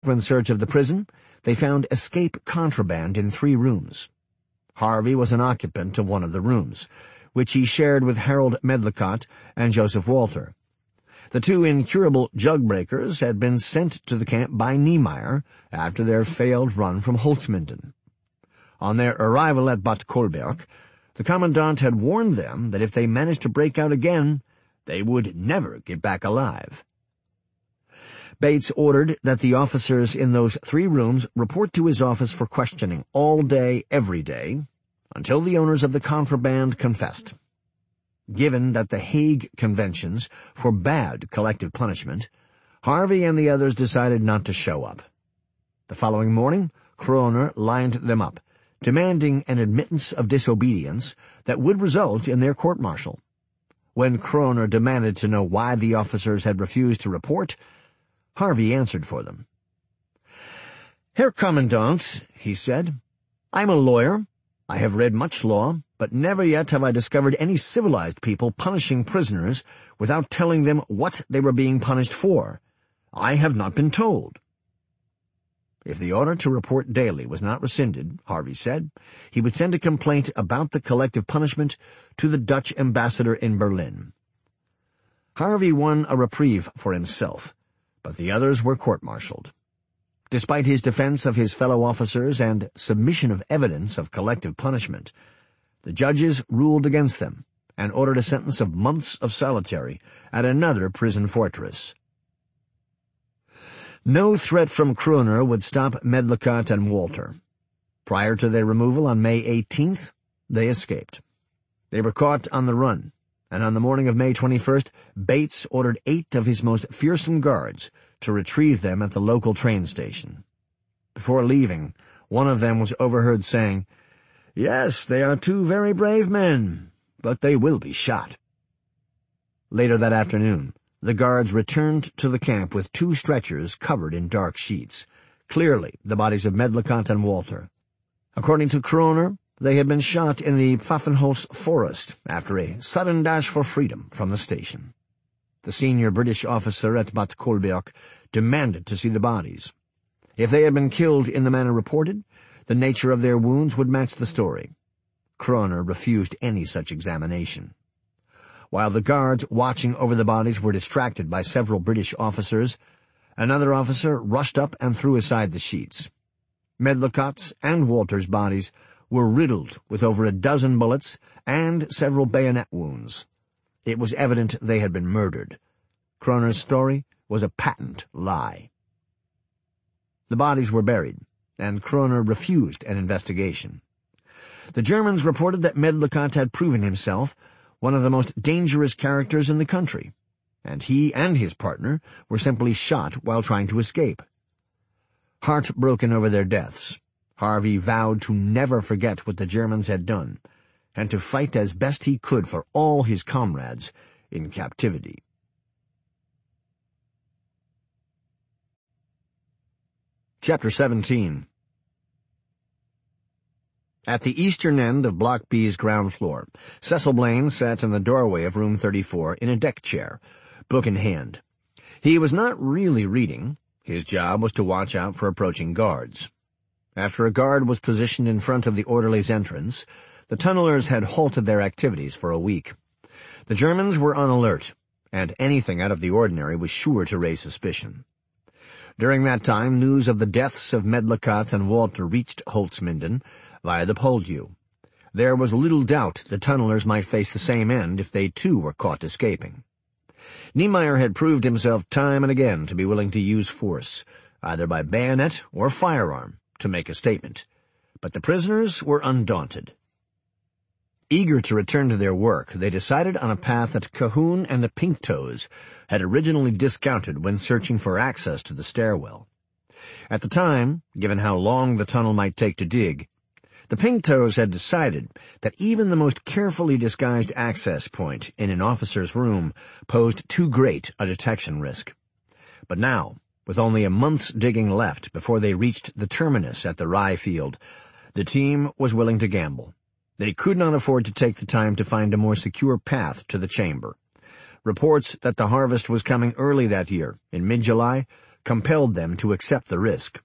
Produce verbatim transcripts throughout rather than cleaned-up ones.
subsequent search of the prison, they found escape contraband in three rooms. Harvey was an occupant of one of the rooms, which he shared with Harold Medlicott and Joseph Walter. The two incurable jug-breakers had been sent to the camp by Niemeyer after their failed run from Holzminden. On their arrival at Bad Kolberg, the commandant had warned them that if they managed to break out again, they would never get back alive. Bates ordered that the officers in those three rooms report to his office for questioning all day, every day, until the owners of the contraband confessed. Given that the Hague Conventions forbade collective punishment, Harvey and the others decided not to show up. The following morning, Kroner lined them up, demanding an admittance of disobedience that would result in their court-martial. When Kroner demanded to know why the officers had refused to report, Harvey answered for them. "Herr Commandant," he said, "I am a lawyer. I have read much law, but never yet have I discovered any civilized people punishing prisoners without telling them what they were being punished for. I have not been told." If the order to report daily was not rescinded, Harvey said, he would send a complaint about the collective punishment to the Dutch ambassador in Berlin. Harvey won a reprieve for himself, but the others were court-martialed. Despite his defense of his fellow officers and submission of evidence of collective punishment, the judges ruled against them and ordered a sentence of months of solitary at another prison fortress. No threat from Kroner would stop Medlicott and Walter. Prior to their removal on May eighteenth, they escaped. They were caught on the run, and on the morning of May twenty-first, Bates ordered eight of his most fearsome guards to retrieve them at the local train station. Before leaving, one of them was overheard saying, "Yes, they are two very brave men, but they will be shot." Later that afternoon, the guards returned to the camp with two stretchers covered in dark sheets, clearly the bodies of Medlicott and Walter. According to Kroner, they had been shot in the Pfaffenhaus forest after a sudden dash for freedom from the station. The senior British officer at Bad Kolberg demanded to see the bodies. If they had been killed in the manner reported, the nature of their wounds would match the story. Kroner refused any such examination. While the guards watching over the bodies were distracted by several British officers, another officer rushed up and threw aside the sheets. Medlicott's and Walter's bodies were riddled with over a dozen bullets and several bayonet wounds. It was evident they had been murdered. Kroner's story was a patent lie. The bodies were buried, and Kroner refused an investigation. The Germans reported that Medlicott had proven himself one of the most dangerous characters in the country, and he and his partner were simply shot while trying to escape. Heartbroken over their deaths, Harvey vowed to never forget what the Germans had done, and to fight as best he could for all his comrades in captivity. Chapter seventeen. At the eastern end of Block B's ground floor, Cecil Blaine sat in the doorway of room thirty-four in a deck chair, book in hand. He was not really reading. His job was to watch out for approaching guards. After a guard was positioned in front of the orderly's entrance, the tunnelers had halted their activities for a week. The Germans were on alert, and anything out of the ordinary was sure to raise suspicion. During that time, news of the deaths of Medlicott and Walter reached Holzminden via the Poldhu. There was little doubt the tunnelers might face the same end if they too were caught escaping. Niemeyer had proved himself time and again to be willing to use force, either by bayonet or firearm, to make a statement. But the prisoners were undaunted. Eager to return to their work, they decided on a path that Cahoon and the Pink Toes had originally discounted when searching for access to the stairwell. At the time, given how long the tunnel might take to dig, the Pink Toes had decided that even the most carefully disguised access point in an officer's room posed too great a detection risk. But now, with only a month's digging left before they reached the terminus at the rye field, the team was willing to gamble. They could not afford to take the time to find a more secure path to the chamber. Reports that the harvest was coming early that year, in mid-July, compelled them to accept the risk.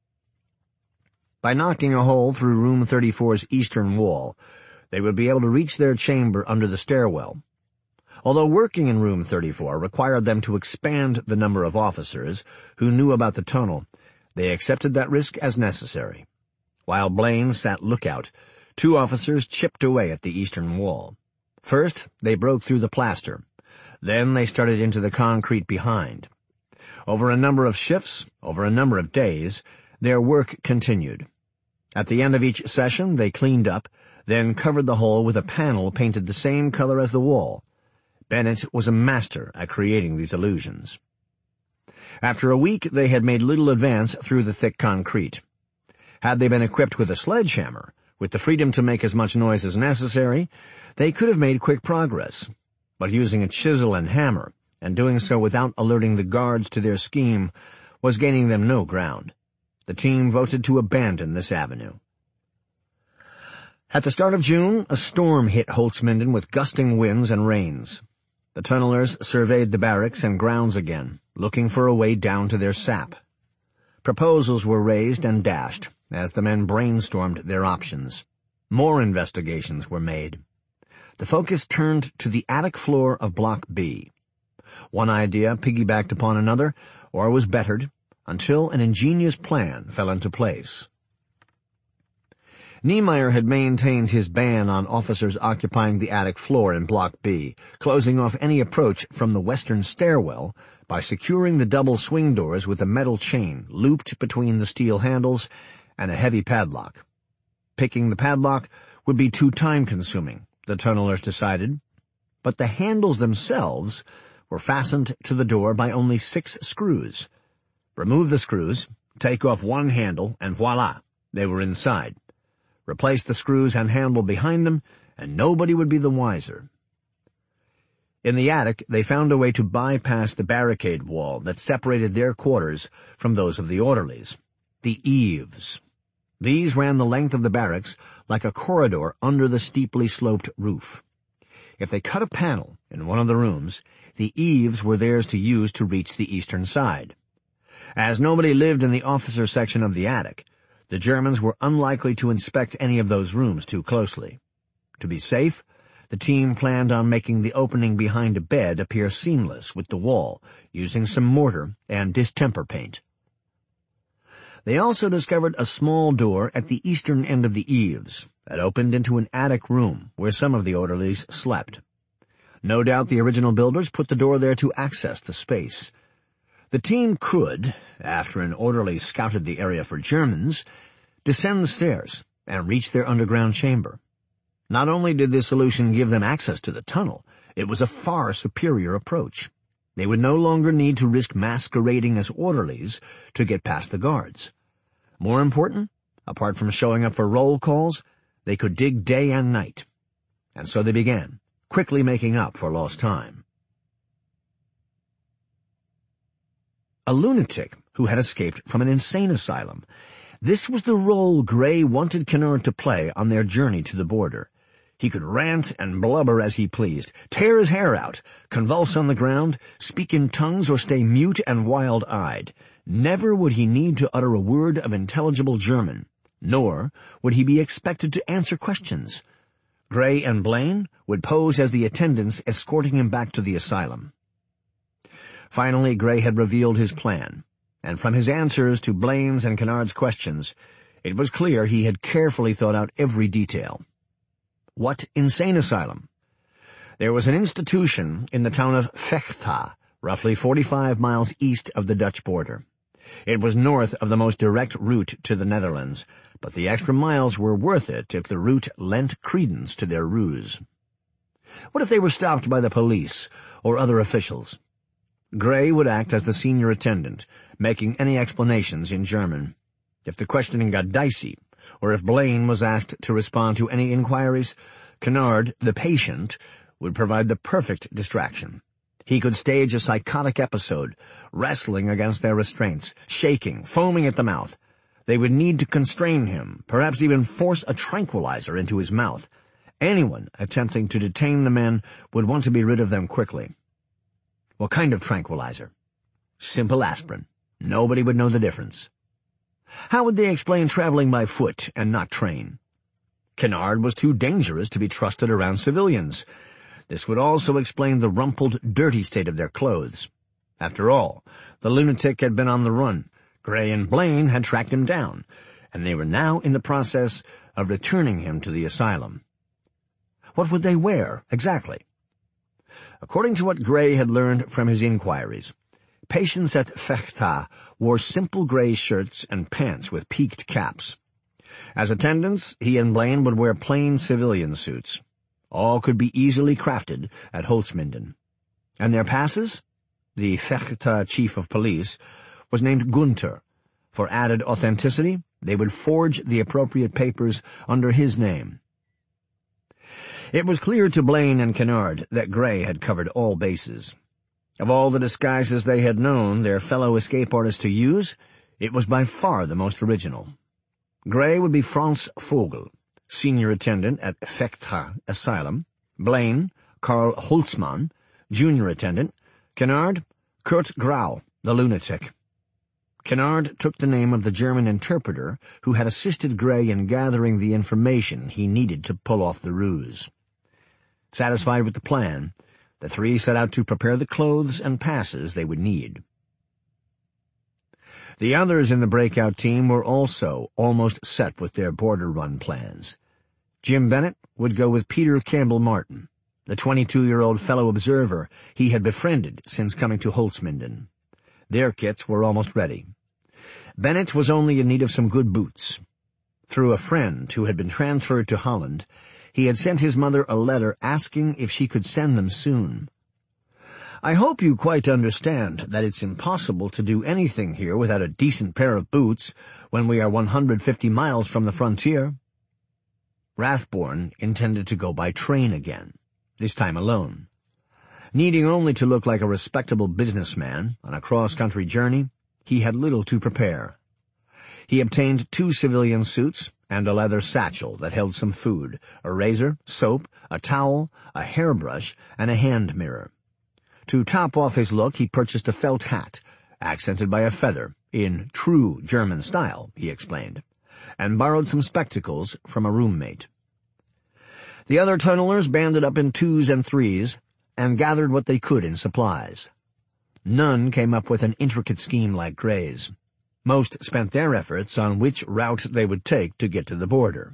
By knocking a hole through Room thirty-four's eastern wall, they would be able to reach their chamber under the stairwell. Although working in Room thirty-four required them to expand the number of officers who knew about the tunnel, they accepted that risk as necessary. While Blaine sat lookout, two officers chipped away at the eastern wall. First, they broke through the plaster. Then they started into the concrete behind. Over a number of shifts, over a number of days, their work continued. At the end of each session, they cleaned up, then covered the hole with a panel painted the same color as the wall. Bennett was a master at creating these illusions. After a week, they had made little advance through the thick concrete. Had they been equipped with a sledgehammer, with the freedom to make as much noise as necessary, they could have made quick progress. But using a chisel and hammer, and doing so without alerting the guards to their scheme, was gaining them no ground. The team voted to abandon this avenue. At the start of June, a storm hit Holzminden with gusting winds and rains. The tunnelers surveyed the barracks and grounds again, looking for a way down to their sap. Proposals were raised and dashed as the men brainstormed their options. More investigations were made. The focus turned to the attic floor of Block B. One idea piggybacked upon another, or was bettered, until an ingenious plan fell into place. Niemeyer had maintained his ban on officers occupying the attic floor in Block B, closing off any approach from the western stairwell by securing the double swing doors with a metal chain looped between the steel handles and a heavy padlock. Picking the padlock would be too time-consuming, the tunnelers decided, but the handles themselves were fastened to the door by only six screws. Remove the screws, take off one handle, and voila, they were inside. Replace the screws and handle behind them, and nobody would be the wiser. In the attic, they found a way to bypass the barricade wall that separated their quarters from those of the orderlies. The eaves. These ran the length of the barracks like a corridor under the steeply sloped roof. If they cut a panel in one of the rooms, the eaves were theirs to use to reach the eastern side. As nobody lived in the officer section of the attic, the Germans were unlikely to inspect any of those rooms too closely. To be safe, the team planned on making the opening behind a bed appear seamless with the wall, using some mortar and distemper paint. They also discovered a small door at the eastern end of the eaves that opened into an attic room where some of the orderlies slept. No doubt the original builders put the door there to access the space. The team could, after an orderly scouted the area for Germans, descend the stairs and reach their underground chamber. Not only did this solution give them access to the tunnel, it was a far superior approach. They would no longer need to risk masquerading as orderlies to get past the guards. More important, apart from showing up for roll calls, they could dig day and night. And so they began, quickly making up for lost time. A lunatic who had escaped from an insane asylum. This was the role Gray wanted Kennard to play on their journey to the border. He could rant and blubber as he pleased, tear his hair out, convulse on the ground, speak in tongues, or stay mute and wild-eyed. Never would he need to utter a word of intelligible German, nor would he be expected to answer questions. Gray and Blaine would pose as the attendants escorting him back to the asylum. Finally, Gray had revealed his plan, and from his answers to Blaine's and Kennard's questions, it was clear he had carefully thought out every detail. What insane asylum? There was an institution in the town of Vechta, roughly forty-five miles east of the Dutch border. It was north of the most direct route to the Netherlands, but the extra miles were worth it if the route lent credence to their ruse. What if they were stopped by the police or other officials? Gray would act as the senior attendant, making any explanations in German. If the questioning got dicey, or if Blaine was asked to respond to any inquiries, Kennard, the patient, would provide the perfect distraction. He could stage a psychotic episode, wrestling against their restraints, shaking, foaming at the mouth. They would need to constrain him, perhaps even force a tranquilizer into his mouth. Anyone attempting to detain the men would want to be rid of them quickly. What kind of tranquilizer? Simple aspirin. Nobody would know the difference. How would they explain traveling by foot and not train? Kennard was too dangerous to be trusted around civilians. This would also explain the rumpled, dirty state of their clothes. After all, the lunatic had been on the run. Gray and Blaine had tracked him down, and they were now in the process of returning him to the asylum. What would they wear, exactly? According to what Gray had learned from his inquiries, patients at Fechta wore simple gray shirts and pants with peaked caps. As attendants, he and Blaine would wear plain civilian suits. All could be easily crafted at Holzminden. And their passes? The Fechta chief of police was named Gunther. For added authenticity, they would forge the appropriate papers under his name. It was clear to Blaine and Kennard that Gray had covered all bases. Of all the disguises they had known their fellow escape artists to use, it was by far the most original. Gray would be Franz Vogel, senior attendant at Fechta Asylum, Blaine, Karl Holzmann, junior attendant, Kennard, Kurt Grau, the lunatic. Kennard took the name of the German interpreter who had assisted Gray in gathering the information he needed to pull off the ruse. Satisfied with the plan, the three set out to prepare the clothes and passes they would need. The others in the breakout team were also almost set with their border run plans. Jim Bennett would go with Peter Campbell Martin, the twenty-two-year-old fellow observer he had befriended since coming to Holzminden. Their kits were almost ready. Bennett was only in need of some good boots. Through a friend who had been transferred to Holland, he had sent his mother a letter asking if she could send them soon. "I hope you quite understand that it's impossible to do anything here without a decent pair of boots when we are one hundred fifty miles from the frontier." Rathborne intended to go by train again, this time alone. Needing only to look like a respectable businessman on a cross-country journey, he had little to prepare. He obtained two civilian suits and a leather satchel that held some food, a razor, soap, a towel, a hairbrush, and a hand mirror. To top off his look, he purchased a felt hat, accented by a feather, in true German style, he explained, and borrowed some spectacles from a roommate. The other tunnelers banded up in twos and threes and gathered what they could in supplies. None came up with an intricate scheme like Gray's. Most spent their efforts on which route they would take to get to the border.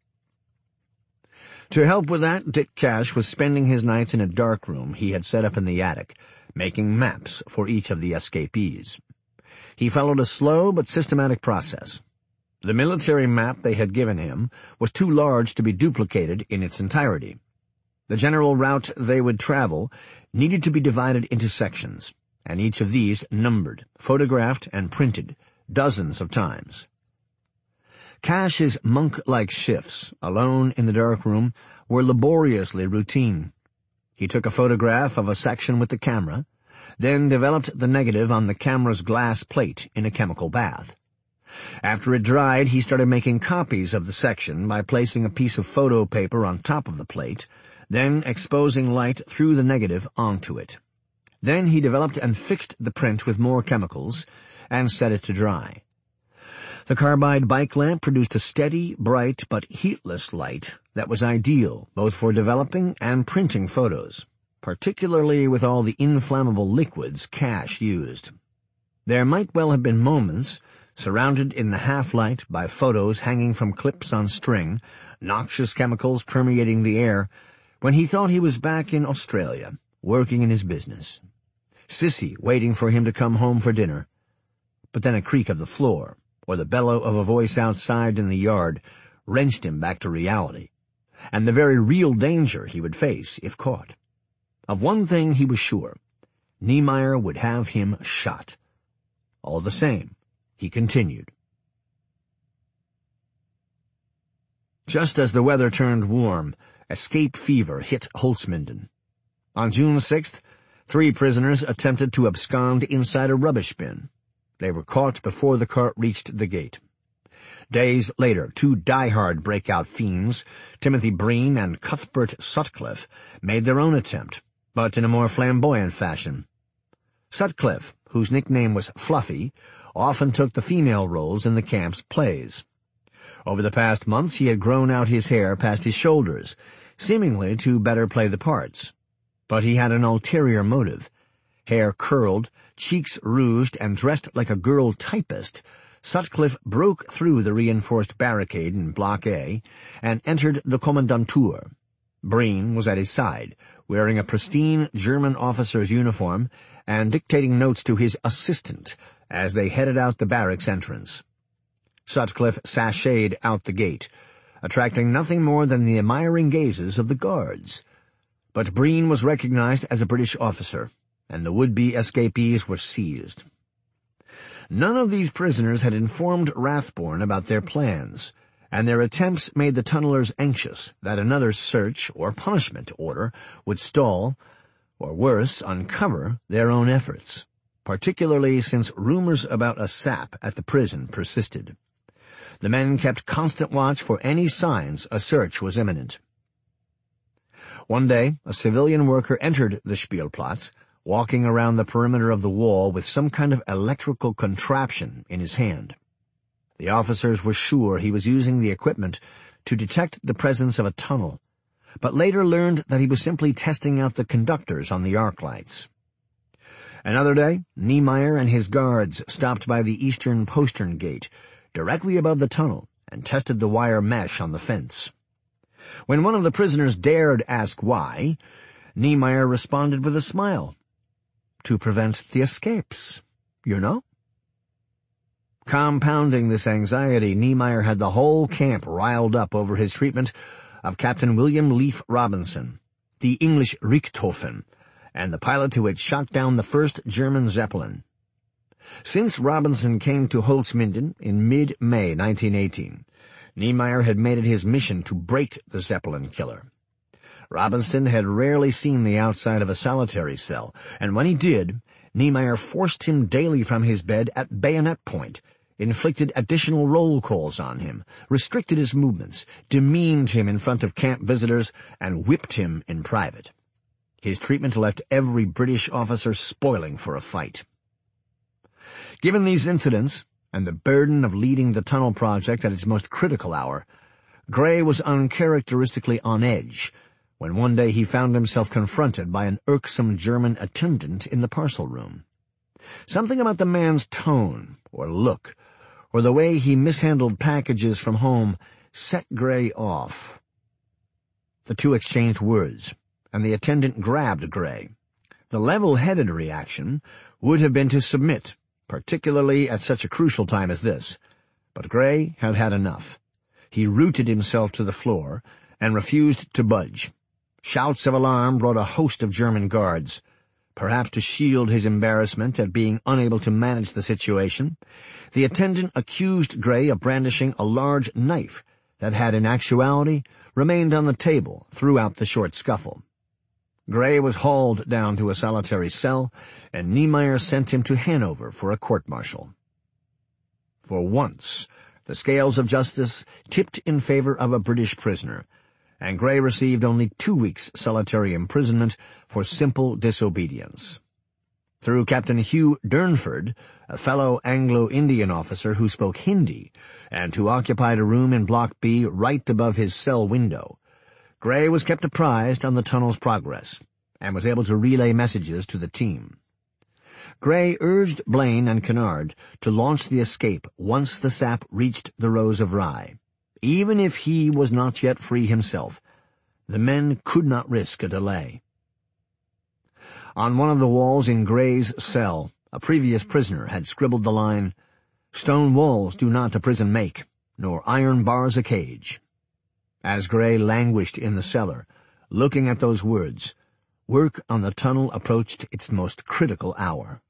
To help with that, Dick Cash was spending his nights in a dark room he had set up in the attic, making maps for each of the escapees. He followed a slow but systematic process. The military map they had given him was too large to be duplicated in its entirety. The general route they would travel needed to be divided into sections, and each of these numbered, photographed, and printed dozens of times. Cash's monk-like shifts, alone in the dark room, were laboriously routine. He took a photograph of a section with the camera, then developed the negative on the camera's glass plate in a chemical bath. After it dried, he started making copies of the section by placing a piece of photo paper on top of the plate, then exposing light through the negative onto it. Then he developed and fixed the print with more chemicals and set it to dry. The carbide bike lamp produced a steady, bright, but heatless light that was ideal both for developing and printing photos, particularly with all the inflammable liquids Cash used. There might well have been moments, surrounded in the half-light by photos hanging from clips on string, noxious chemicals permeating the air, when he thought he was back in Australia, working in his business. Sissy waiting for him to come home for dinner. But then a creak of the floor, or the bellow of a voice outside in the yard, wrenched him back to reality, and the very real danger he would face if caught. Of one thing he was sure: Niemeyer would have him shot. All the same, he continued. Just as the weather turned warm, escape fever hit Holzminden. On June sixth, three prisoners attempted to abscond inside a rubbish bin. They were caught before the cart reached the gate. Days later, two die-hard breakout fiends, Timothy Breen and Cuthbert Sutcliffe, made their own attempt, but in a more flamboyant fashion. Sutcliffe, whose nickname was Fluffy, often took the female roles in the camp's plays. Over the past months he had grown out his hair past his shoulders, seemingly to better play the parts. But he had an ulterior motive. Hair curled, cheeks rouged, and dressed like a girl typist, Sutcliffe broke through the reinforced barricade in Block A and entered the Kommandantur. Breen was at his side, wearing a pristine German officer's uniform and dictating notes to his assistant as they headed out the barracks entrance. Sutcliffe sashayed out the gate, attracting nothing more than the admiring gazes of the guards. But Breen was recognized as a British officer, and the would-be escapees were seized. None of these prisoners had informed Rathbone about their plans, and their attempts made the tunnelers anxious that another search or punishment order would stall, or worse, uncover their own efforts, particularly since rumors about a sap at the prison persisted. The men kept constant watch for any signs a search was imminent. One day, a civilian worker entered the Spielplatz, walking around the perimeter of the wall with some kind of electrical contraption in his hand. The officers were sure he was using the equipment to detect the presence of a tunnel, but later learned that he was simply testing out the conductors on the arc lights. Another day, Niemeyer and his guards stopped by the eastern postern gate, directly above the tunnel, and tested the wire mesh on the fence. When one of the prisoners dared ask why, Niemeyer responded with a smile. To prevent the escapes, you know? Compounding this anxiety, Niemeyer had the whole camp riled up over his treatment of Captain William Leaf Robinson, the English Richthofen, and the pilot who had shot down the first German Zeppelin. Since Robinson came to Holzminden in mid-May nineteen eighteen, Niemeyer had made it his mission to break the Zeppelin killer. Robinson had rarely seen the outside of a solitary cell, and when he did, Niemeyer forced him daily from his bed at bayonet point, inflicted additional roll calls on him, restricted his movements, demeaned him in front of camp visitors, and whipped him in private. His treatment left every British officer spoiling for a fight. Given these incidents, and the burden of leading the tunnel project at its most critical hour, Gray was uncharacteristically on edge when one day he found himself confronted by an irksome German attendant in the parcel room. Something about the man's tone, or look, or the way he mishandled packages from home set Gray off. The two exchanged words, and the attendant grabbed Gray. The level-headed reaction would have been to submit, particularly at such a crucial time as this, but Gray had had enough. He rooted himself to the floor and refused to budge. Shouts of alarm brought a host of German guards. Perhaps to shield his embarrassment at being unable to manage the situation, the attendant accused Gray of brandishing a large knife that had in actuality remained on the table throughout the short scuffle. Gray was hauled down to a solitary cell, and Niemeyer sent him to Hanover for a court-martial. For once, the scales of justice tipped in favor of a British prisoner, and Gray received only two weeks' solitary imprisonment for simple disobedience. Through Captain Hugh Durnford, a fellow Anglo-Indian officer who spoke Hindi and who occupied a room in Block B right above his cell window, Gray was kept apprised on the tunnel's progress and was able to relay messages to the team. Gray urged Blaine and Kennard to launch the escape once the sap reached the Rose of Rye. Even if he was not yet free himself, the men could not risk a delay. On one of the walls in Gray's cell, a previous prisoner had scribbled the line, "Stone walls do not a prison make, nor iron bars a cage." As Gray languished in the cellar, looking at those words, work on the tunnel approached its most critical hour.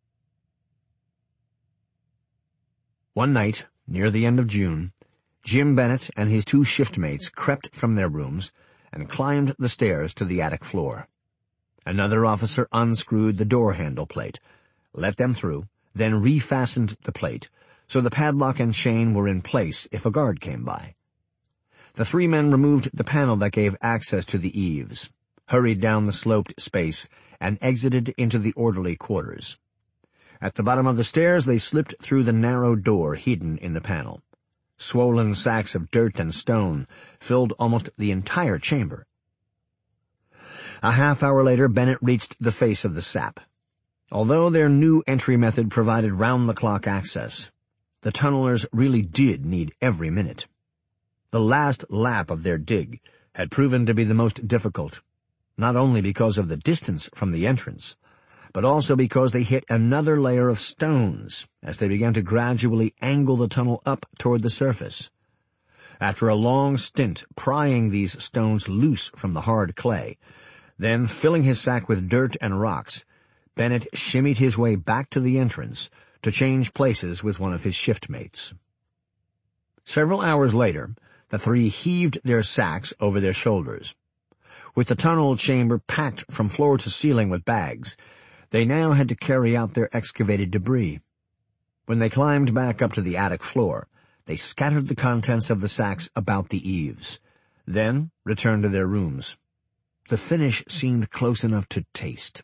One night, near the end of June, Jim Bennett and his two shiftmates crept from their rooms and climbed the stairs to the attic floor. Another officer unscrewed the door-handle plate, let them through, then refastened the plate, so the padlock and chain were in place if a guard came by. The three men removed the panel that gave access to the eaves, hurried down the sloped space, and exited into the orderly quarters. At the bottom of the stairs they slipped through the narrow door hidden in the panel. Swollen sacks of dirt and stone filled almost the entire chamber. A half hour later Bennett reached the face of the sap. Although their new entry method provided round-the-clock access, the tunnelers really did need every minute. The last lap of their dig had proven to be the most difficult, not only because of the distance from the entrance, but also because they hit another layer of stones as they began to gradually angle the tunnel up toward the surface. After a long stint prying these stones loose from the hard clay, then filling his sack with dirt and rocks, Bennett shimmied his way back to the entrance to change places with one of his shiftmates. Several hours later, the three heaved their sacks over their shoulders. With the tunnel chamber packed from floor to ceiling with bags, they now had to carry out their excavated debris. When they climbed back up to the attic floor, they scattered the contents of the sacks about the eaves, then returned to their rooms. The finish seemed close enough to taste.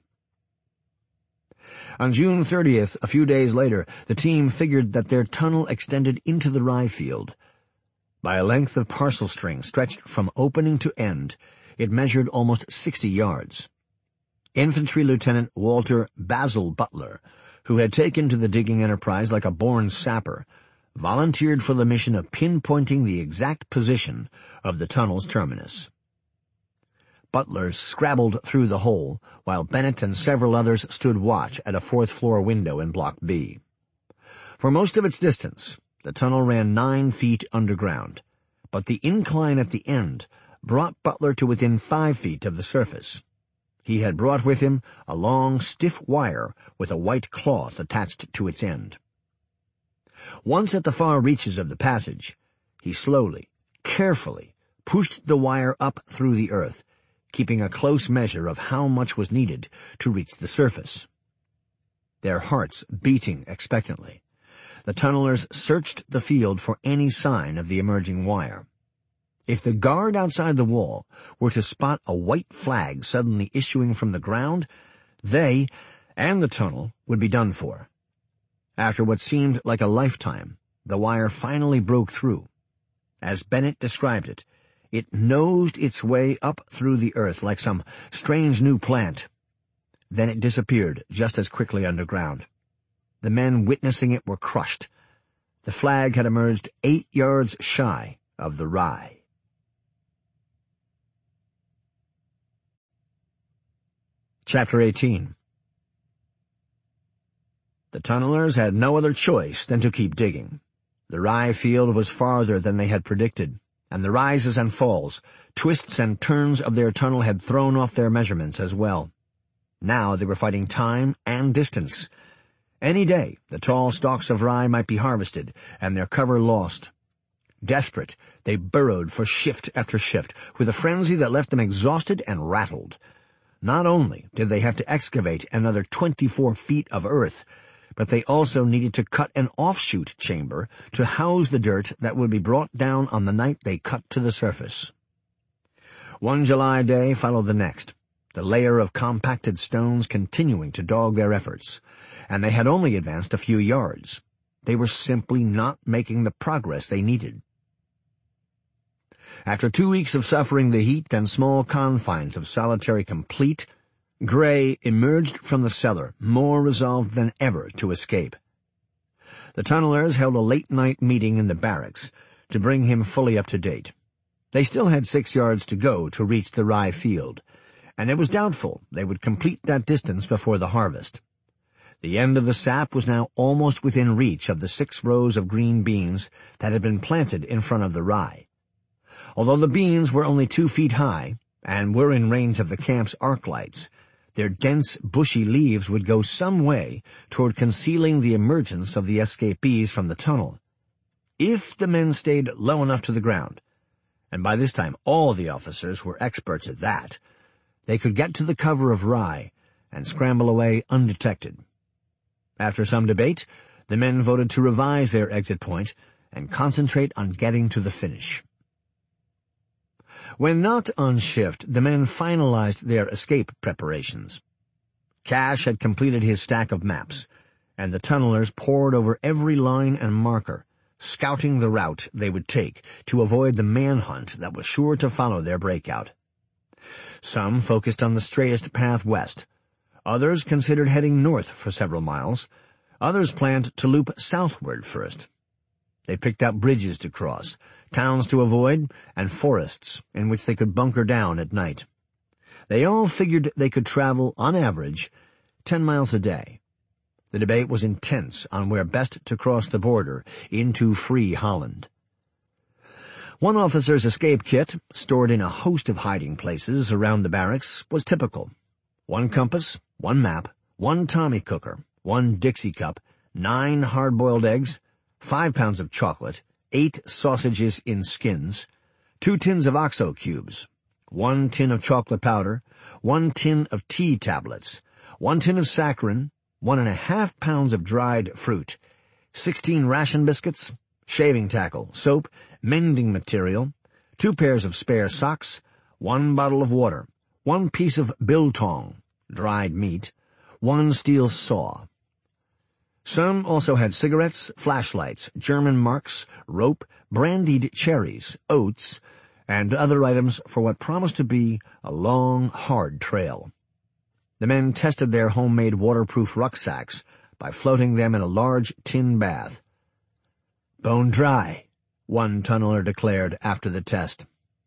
On June thirtieth, a few days later, the team figured that their tunnel extended into the rye field. By a length of parcel string stretched from opening to end, it measured almost sixty yards. Infantry Lieutenant Walter Basil Butler, who had taken to the digging enterprise like a born sapper, volunteered for the mission of pinpointing the exact position of the tunnel's terminus. Butler scrabbled through the hole, while Bennett and several others stood watch at a fourth-floor window in Block B. For most of its distance, the tunnel ran nine feet underground, but the incline at the end brought Butler to within five feet of the surface. He had brought with him a long, stiff wire with a white cloth attached to its end. Once at the far reaches of the passage, he slowly, carefully, pushed the wire up through the earth, keeping a close measure of how much was needed to reach the surface. Their hearts beating expectantly, the tunnelers searched the field for any sign of the emerging wire. If the guard outside the wall were to spot a white flag suddenly issuing from the ground, they and the tunnel would be done for. After what seemed like a lifetime, the wire finally broke through. As Bennett described it, it nosed its way up through the earth like some strange new plant. Then it disappeared just as quickly underground. The men witnessing it were crushed. The flag had emerged eight yards shy of the rye. Chapter eighteen. The tunnelers had no other choice than to keep digging. The rye field was farther than they had predicted, and the rises and falls, twists and turns of their tunnel had thrown off their measurements as well. Now they were fighting time and distance. Any day the tall stalks of rye might be harvested and their cover lost. Desperate, they burrowed for shift after shift, with a frenzy that left them exhausted and rattled. Not only did they have to excavate another twenty-four feet of earth, but they also needed to cut an offshoot chamber to house the dirt that would be brought down on the night they cut to the surface. One July day followed the next, the layer of compacted stones continuing to dog their efforts, and they had only advanced a few yards. They were simply not making the progress they needed. After two weeks of suffering the heat and small confines of solitary complete, Gray emerged from the cellar more resolved than ever to escape. The tunnelers held a late-night meeting in the barracks to bring him fully up to date. They still had six yards to go to reach the rye field, and it was doubtful they would complete that distance before the harvest. The end of the sap was now almost within reach of the six rows of green beans that had been planted in front of the rye. Although the beans were only two feet high and were in range of the camp's arc lights, their dense, bushy leaves would go some way toward concealing the emergence of the escapees from the tunnel. If the men stayed low enough to the ground, and by this time all the officers were experts at that, they could get to the cover of rye and scramble away undetected. After some debate, the men voted to revise their exit point and concentrate on getting to the finish. When not on shift, the men finalized their escape preparations. Cash had completed his stack of maps, and the tunnelers pored over every line and marker, scouting the route they would take to avoid the manhunt that was sure to follow their breakout. Some focused on the straightest path west. Others considered heading north for several miles. Others planned to loop southward first. They picked out bridges to cross, towns to avoid, and forests in which they could bunker down at night. They all figured they could travel, on average, ten miles a day. The debate was intense on where best to cross the border into free Holland. One officer's escape kit, stored in a host of hiding places around the barracks, was typical. One compass, one map, one Tommy cooker, one Dixie cup, nine hard-boiled eggs, five pounds of chocolate, eight sausages in skins, two tins of Oxo cubes, one tin of chocolate powder, one tin of tea tablets, one tin of saccharin, one and a half pounds of dried fruit, sixteen ration biscuits, shaving tackle, soap, mending material, two pairs of spare socks, one bottle of water, one piece of biltong, dried meat, one steel saw. Some also had cigarettes, flashlights, German marks, rope, brandied cherries, oats, and other items for what promised to be a long, hard trail. The men tested their homemade waterproof rucksacks by floating them in a large tin bath. "Bone dry," one tunneler declared after the test.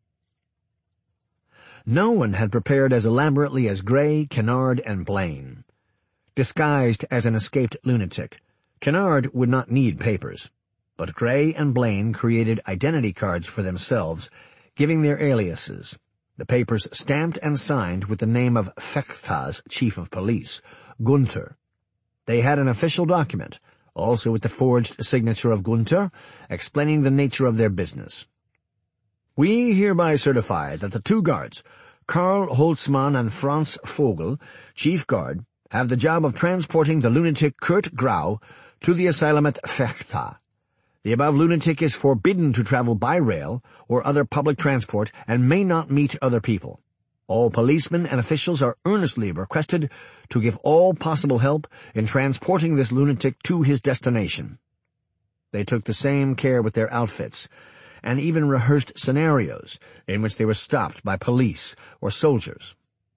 No one had prepared as elaborately as Gray, Kennard, and Blaine. Disguised as an escaped lunatic, Kennard would not need papers, but Gray and Blaine created identity cards for themselves, giving their aliases, the papers stamped and signed with the name of Fechta's chief of police, Gunther. They had an official document, also with the forged signature of Gunther, explaining the nature of their business. "We hereby certify that the two guards, Karl Holtzmann and Franz Vogel, chief guard, have the job of transporting the lunatic Kurt Grau to the asylum at Fechta. The above lunatic is forbidden to travel by rail or other public transport and may not meet other people. All policemen and officials are earnestly requested to give all possible help in transporting this lunatic to his destination." They took the same care with their outfits, and even rehearsed scenarios in which they were stopped by police or soldiers.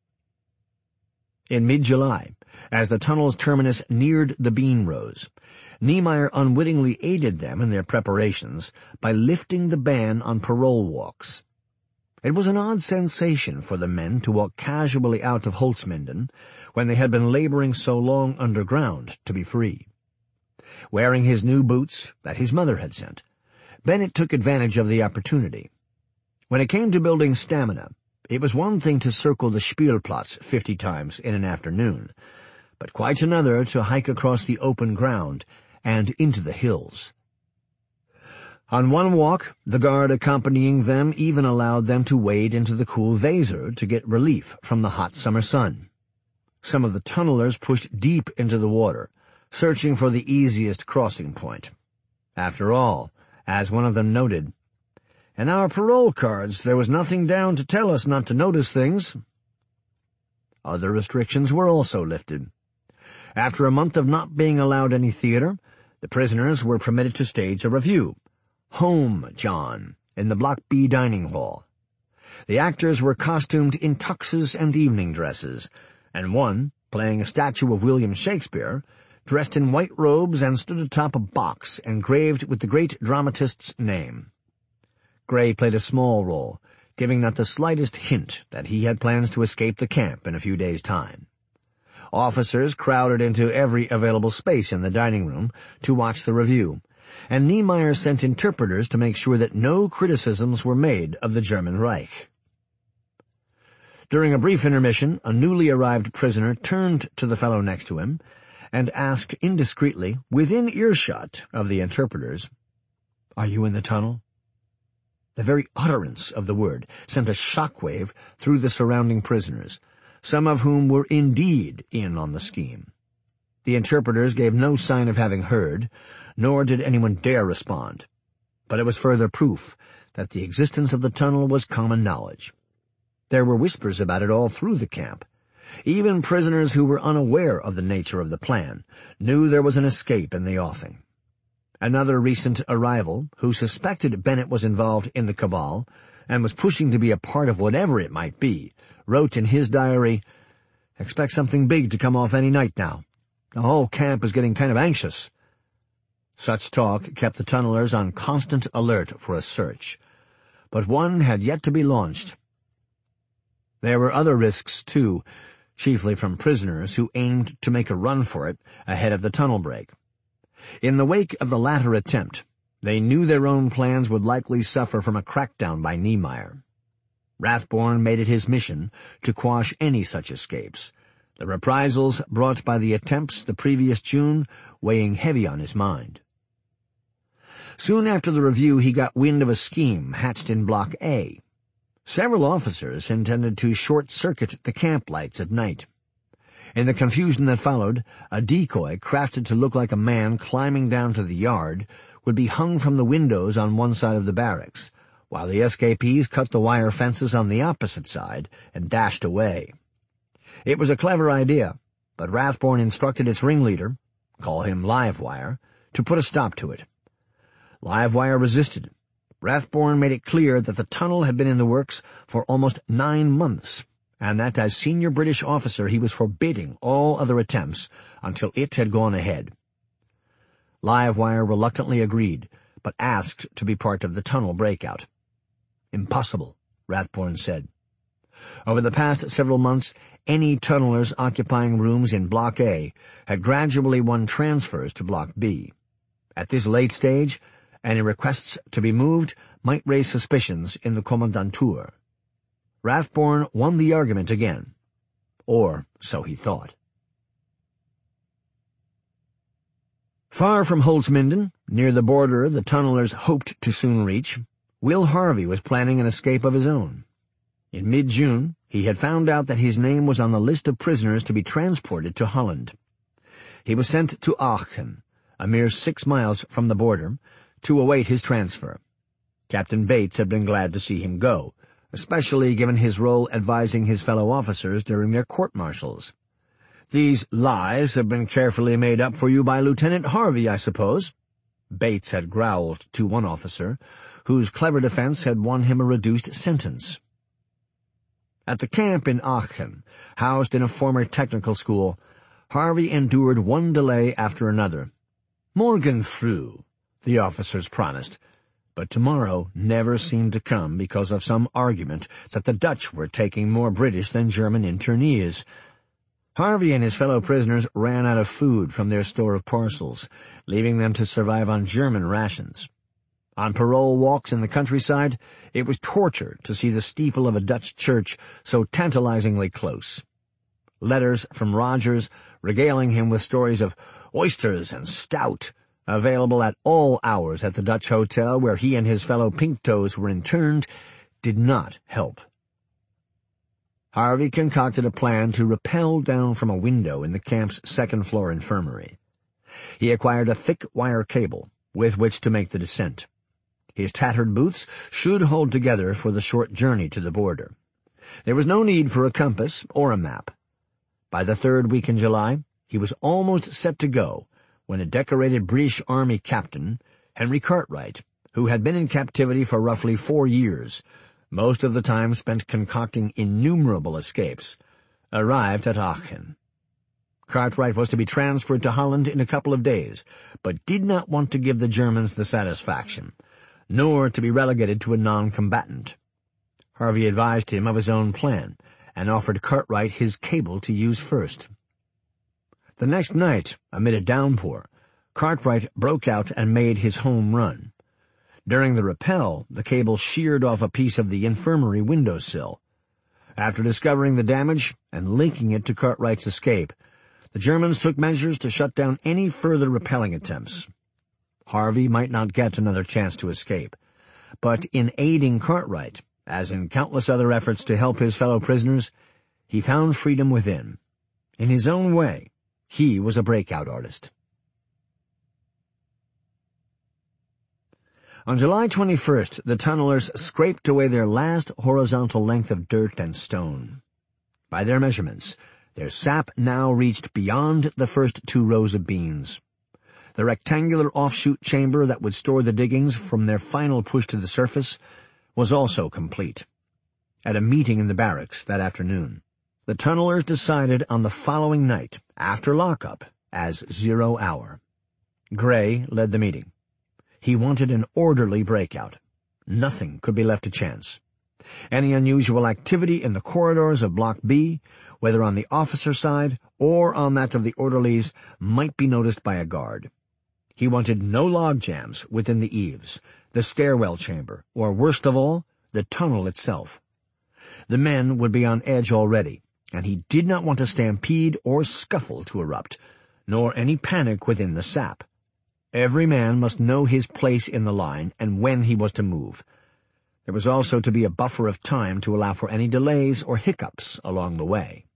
In mid-July, as the tunnel's terminus neared the bean rows, Niemeyer unwittingly aided them in their preparations by lifting the ban on parole walks. It was an odd sensation for the men to walk casually out of Holzminden when they had been laboring so long underground to be free. Wearing his new boots that his mother had sent, Bennett took advantage of the opportunity. When it came to building stamina, it was one thing to circle the Spielplatz fifty times in an afternoon, but quite another to hike across the open ground and into the hills. On one walk, the guard accompanying them even allowed them to wade into the cool Weser to get relief from the hot summer sun. Some of the tunnelers pushed deep into the water, searching for the easiest crossing point. After all, as one of them noted, "In our parole cards there was nothing down to tell us not to notice things." Other restrictions were also lifted. After a month of not being allowed any theater, the prisoners were permitted to stage a revue, Home, John, in the Block B dining hall. The actors were costumed in tuxes and evening dresses, and one, playing a statue of William Shakespeare, dressed in white robes and stood atop a box engraved with the great dramatist's name. Gray played a small role, giving not the slightest hint that he had plans to escape the camp in a few days' time. Officers crowded into every available space in the dining room to watch the revue, and Niemeyer sent interpreters to make sure that no criticisms were made of the German Reich. During a brief intermission, a newly arrived prisoner turned to the fellow next to him and asked indiscreetly, within earshot of the interpreters, "Are you in the tunnel?" The very utterance of the word sent a shockwave through the surrounding prisoners, some of whom were indeed in on the scheme. The interpreters gave no sign of having heard, nor did anyone dare respond. But it was further proof that the existence of the tunnel was common knowledge. There were whispers about it all through the camp, Even prisoners who were unaware of the nature of the plan knew there was an escape in the offing. Another recent arrival, who suspected Bennett was involved in the cabal and was pushing to be a part of whatever it might be, wrote in his diary, "Expect something big to come off any night now. The whole camp is getting kind of anxious." Such talk kept the tunnelers on constant alert for a search, but one had yet to be launched. There were other risks, too, chiefly from prisoners who aimed to make a run for it ahead of the tunnel break. In the wake of the latter attempt, they knew their own plans would likely suffer from a crackdown by Niemeyer. Rathborne made it his mission to quash any such escapes, the reprisals brought by the attempts the previous June weighing heavy on his mind. Soon after the review, he got wind of a scheme hatched in Block A. Several officers intended to short-circuit the camp lights at night. In the confusion that followed, a decoy crafted to look like a man climbing down to the yard would be hung from the windows on one side of the barracks, while the escapees cut the wire fences on the opposite side and dashed away. It was a clever idea, but Rathborne instructed its ringleader, call him Livewire, to put a stop to it. Livewire resisted. Rathborne made it clear that the tunnel had been in the works for almost nine months, and that as senior British officer he was forbidding all other attempts until it had gone ahead. Livewire reluctantly agreed, but asked to be part of the tunnel breakout. "Impossible," Rathborne said. Over the past several months, any tunnelers occupying rooms in Block A had gradually won transfers to Block B. At this late stage, any requests to be moved might raise suspicions in the Kommandantur. Rathborne won the argument again. Or so he thought. Far from Holzminden, near the border the tunnelers hoped to soon reach, Will Harvey was planning an escape of his own. In mid-June, he had found out that his name was on the list of prisoners to be transported to Holland. He was sent to Aachen, a mere six miles from the border, to await his transfer. Captain Bates had been glad to see him go, especially given his role advising his fellow officers during their court-martials. "These lies have been carefully made up for you by Lieutenant Harvey, I suppose?" Bates had growled to one officer, whose clever defense had won him a reduced sentence. At the camp in Aachen, housed in a former technical school, Harvey endured one delay after another. "Morgen früh," the officers promised, but tomorrow never seemed to come because of some argument that the Dutch were taking more British than German internees. Harvey and his fellow prisoners ran out of food from their store of parcels, leaving them to survive on German rations. On parole walks in the countryside, it was torture to see the steeple of a Dutch church so tantalizingly close. Letters from Rogers, regaling him with stories of oysters and stout, available at all hours at the Dutch hotel where he and his fellow pink-toes were interned, did not help. Harvey concocted a plan to rappel down from a window in the camp's second-floor infirmary. He acquired a thick wire cable with which to make the descent. His tattered boots should hold together for the short journey to the border. There was no need for a compass or a map. By the third week in July, he was almost set to go when a decorated British Army captain, Henry Cartwright, who had been in captivity for roughly four years, most of the time spent concocting innumerable escapes, arrived at Aachen. Cartwright was to be transferred to Holland in a couple of days, but did not want to give the Germans the satisfaction, nor to be relegated to a non-combatant. Harvey advised him of his own plan, and offered Cartwright his cable to use first. The next night, amid a downpour, Cartwright broke out and made his home run. During the rappel, the cable sheared off a piece of the infirmary windowsill. After discovering the damage and linking it to Cartwright's escape, the Germans took measures to shut down any further rappelling attempts. Harvey might not get another chance to escape, but in aiding Cartwright, as in countless other efforts to help his fellow prisoners, he found freedom within. In his own way, he was a breakout artist. On July twenty-first, the tunnelers scraped away their last horizontal length of dirt and stone. By their measurements, Their sap now reached beyond the first two rows of beams. The rectangular offshoot chamber that would store the diggings from their final push to the surface was also complete. At a meeting in the barracks that afternoon, the tunnelers decided on the following night, after lockup, as zero hour. Gray led the meeting. He wanted an orderly breakout. Nothing could be left to chance. Any unusual activity in the corridors of Block B, whether on the officer side or on that of the orderlies, might be noticed by a guard. He wanted no log jams within the eaves, the stairwell chamber, or worst of all, the tunnel itself. The men would be on edge already, and he did not want a stampede or scuffle to erupt, nor any panic within the sap. Every man must know his place in the line and when he was to move. There was also to be a buffer of time to allow for any delays or hiccups along the way.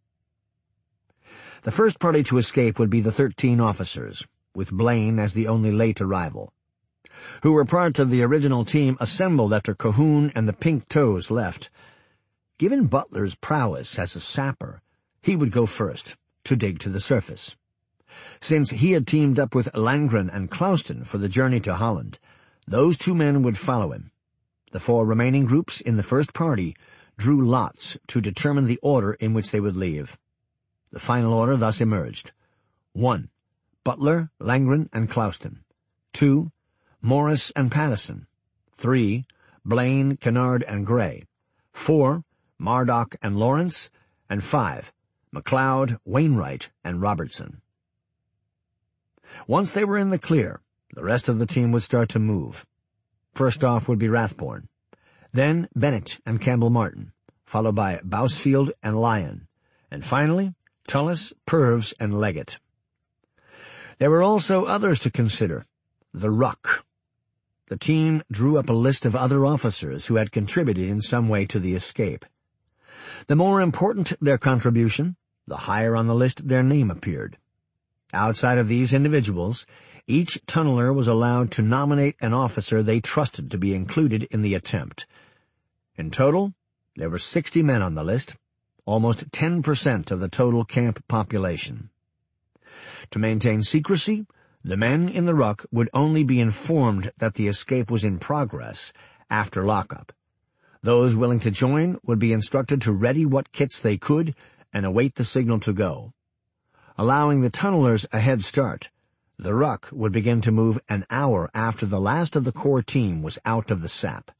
The first party to escape would be the thirteen officers, with Blaine as the only late arrival, who were part of the original team assembled after Cahoon and the Pink Toes left. Given Butler's prowess as a sapper, he would go first, to dig to the surface. Since he had teamed up with Langren and Clouston for the journey to Holland, those two men would follow him. The four remaining groups in the first party drew lots to determine the order in which they would leave. The final order thus emerged. One, Butler, Langren, and Clouston. Two, Morris and Pattison. Three, Blaine, Kennard, and Gray. Four, Murdoch and Lawrence. And five, McLeod, Wainwright, and Robertson. Once they were in the clear, the rest of the team would start to move. First off would be Rathborne. Then Bennett and Campbell Martin, followed by Bousfield and Lyon. And finally, Tullis, Purves, and Leggett. There were also others to consider. The Ruck. The team drew up a list of other officers who had contributed in some way to the escape. The more important their contribution, the higher on the list their name appeared. Outside of these individuals, each tunneler was allowed to nominate an officer they trusted to be included in the attempt. In total, there were sixty men on the list, almost ten percent of the total camp population. To maintain secrecy, the men in the ruck would only be informed that the escape was in progress after lockup. Those willing to join would be instructed to ready what kits they could and await the signal to go. Allowing the tunnelers a head start, the ruck would begin to move an hour after the last of the core team was out of the sap.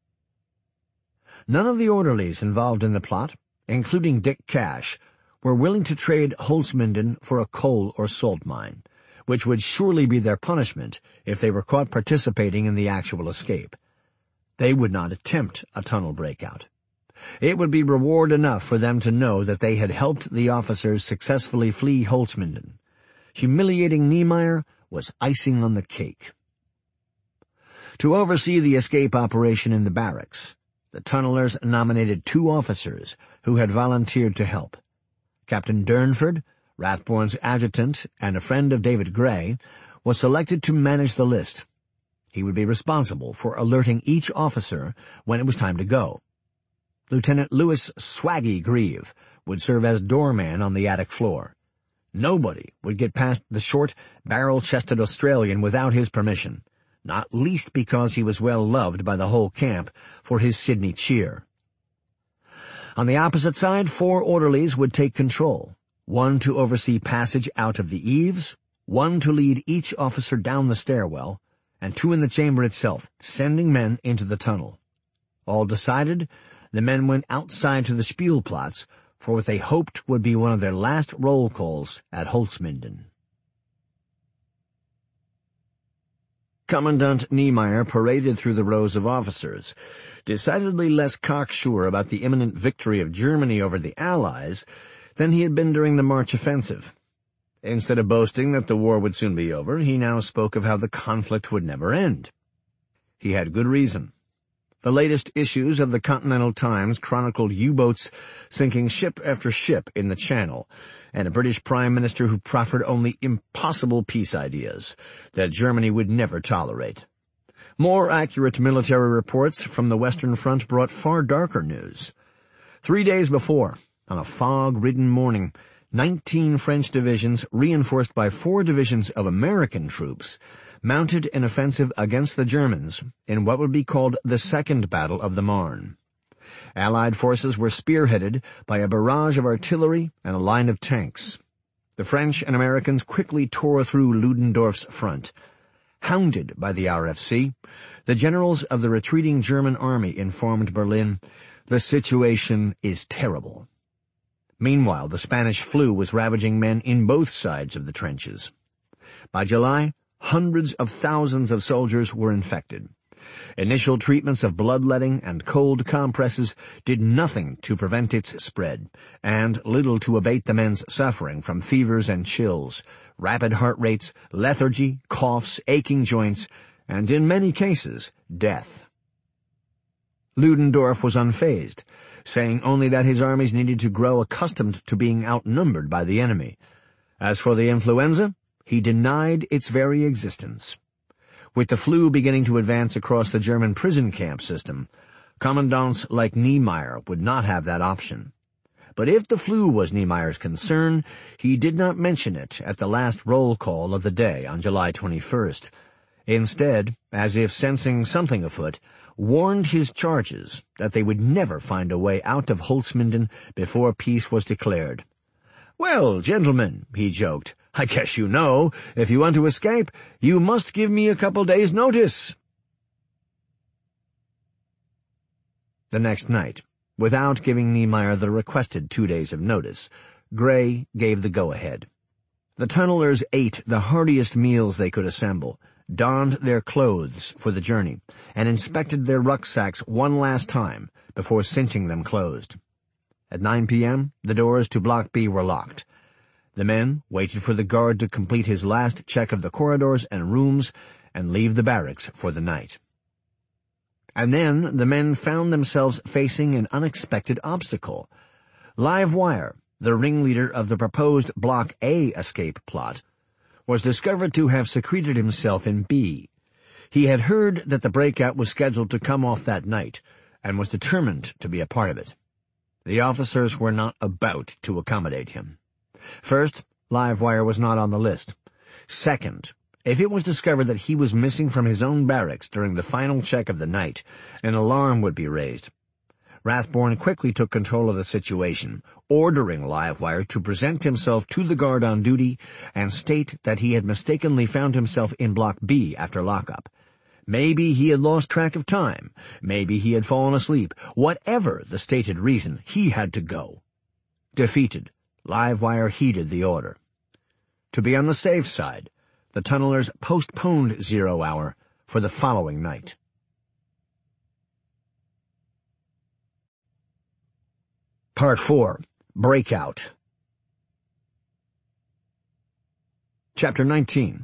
None of the orderlies involved in the plot, including Dick Cash, were willing to trade Holzminden for a coal or salt mine, which would surely be their punishment if they were caught participating in the actual escape. They would not attempt a tunnel breakout. It would be reward enough for them to know that they had helped the officers successfully flee Holzminden. Humiliating Niemeyer was icing on the cake. To oversee the escape operation in the barracks, the tunnelers nominated two officers who had volunteered to help. Captain Durnford, Rathborne's adjutant and a friend of David Gray, was selected to manage the list. He would be responsible for alerting each officer when it was time to go. Lieutenant Louis Swaggy Grieve would serve as doorman on the attic floor. Nobody would get past the short, barrel-chested Australian without his permission, not least because he was well loved by the whole camp for his Sydney cheer. On the opposite side, four orderlies would take control, one to oversee passage out of the eaves, one to lead each officer down the stairwell, and two in the chamber itself, sending men into the tunnel. All decided, the men went outside to the Spielplatz for what they hoped would be one of their last roll calls at Holzminden. Commandant Niemeyer paraded through the rows of officers, decidedly less cocksure about the imminent victory of Germany over the Allies than he had been during the March offensive. Instead of boasting that the war would soon be over, he now spoke of how the conflict would never end. He had good reason. The latest issues of the Continental Times chronicled U-boats sinking ship after ship in the Channel, and a British Prime Minister who proffered only impossible peace ideas that Germany would never tolerate. More accurate military reports from the Western Front brought far darker news. Three days before, on a fog-ridden morning, Nineteen French divisions, reinforced by four divisions of American troops, mounted an offensive against the Germans in what would be called the Second Battle of the Marne. Allied forces were spearheaded by a barrage of artillery and a line of tanks. The French and Americans quickly tore through Ludendorff's front. Hounded by the R F C, the generals of the retreating German army informed Berlin, "The situation is terrible." Meanwhile, the Spanish flu was ravaging men in both sides of the trenches. By July, hundreds of thousands of soldiers were infected. Initial treatments of bloodletting and cold compresses did nothing to prevent its spread, and little to abate the men's suffering from fevers and chills, rapid heart rates, lethargy, coughs, aching joints, and in many cases, death. Ludendorff was unfazed, saying only that his armies needed to grow accustomed to being outnumbered by the enemy. As for the influenza, he denied its very existence. With the flu beginning to advance across the German prison camp system, commandants like Niemeyer would not have that option. But if the flu was Niemeyer's concern, he did not mention it at the last roll call of the day on July twenty-first. Instead, as if sensing something afoot, warned his charges that they would never find a way out of Holzminden before peace was declared. "Well, gentlemen," he joked, "I guess you know, if you want to escape, you must give me a couple days' notice." The next night, without giving Niemeyer the requested two days of notice, Gray gave the go-ahead. The tunnelers ate the heartiest meals they could assemble, donned their clothes for the journey, and inspected their rucksacks one last time before cinching them closed. At nine p.m., the doors to Block B were locked. The men waited for the guard to complete his last check of the corridors and rooms and leave the barracks for the night. And then the men found themselves facing an unexpected obstacle. Livewire, the ringleader of the proposed Block A escape plot, was discovered to have secreted himself in B. He had heard that the breakout was scheduled to come off that night, and was determined to be a part of it. The officers were not about to accommodate him. First, Livewire was not on the list. Second, if it was discovered that he was missing from his own barracks during the final check of the night, an alarm would be raised. Rathborne quickly took control of the situation, ordering Livewire to present himself to the guard on duty and state that he had mistakenly found himself in Block B after lockup. Maybe he had lost track of time. Maybe he had fallen asleep. Whatever the stated reason, he had to go. Defeated, Livewire heeded the order. To be on the safe side, the tunnelers postponed zero hour for the following night. Part four. Breakout. Chapter nineteen.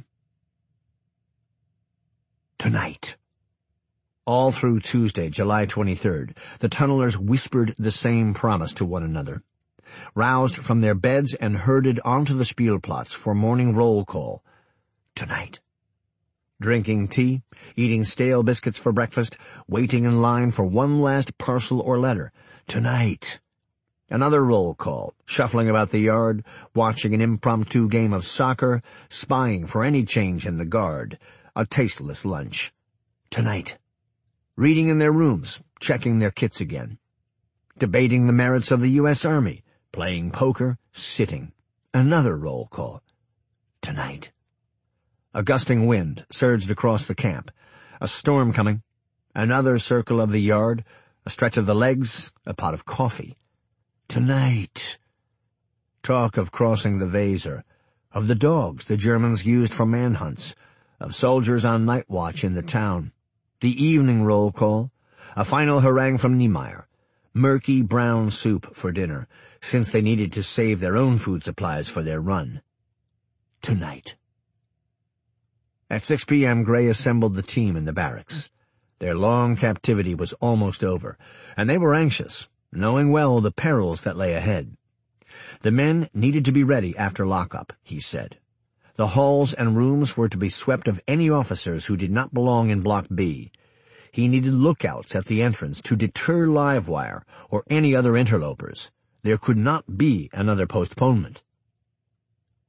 Tonight. All through Tuesday, July twenty-third, the tunnelers whispered the same promise to one another. Roused from their beds and herded onto the Spielplatz for morning roll call. Tonight. Drinking tea, eating stale biscuits for breakfast, waiting in line for one last parcel or letter. Tonight. Another roll call, shuffling about the yard, watching an impromptu game of soccer, spying for any change in the guard, a tasteless lunch. Tonight. Reading in their rooms, checking their kits again. Debating the merits of the U S Army, playing poker, sitting. Another roll call. Tonight. A gusting wind surged across the camp. A storm coming. Another circle of the yard, a stretch of the legs, a pot of coffee. Tonight. Talk of crossing the Weser, of the dogs the Germans used for manhunts, of soldiers on night watch in the town. The evening roll call, a final harangue from Niemeyer, murky brown soup for dinner, since they needed to save their own food supplies for their run. Tonight. At six p.m. Gray assembled the team in the barracks. Their long captivity was almost over, and they were anxious, knowing well the perils that lay ahead. The men needed to be ready after lockup, he said. The halls and rooms were to be swept of any officers who did not belong in Block B. He needed lookouts at the entrance to deter Livewire or any other interlopers. There could not be another postponement.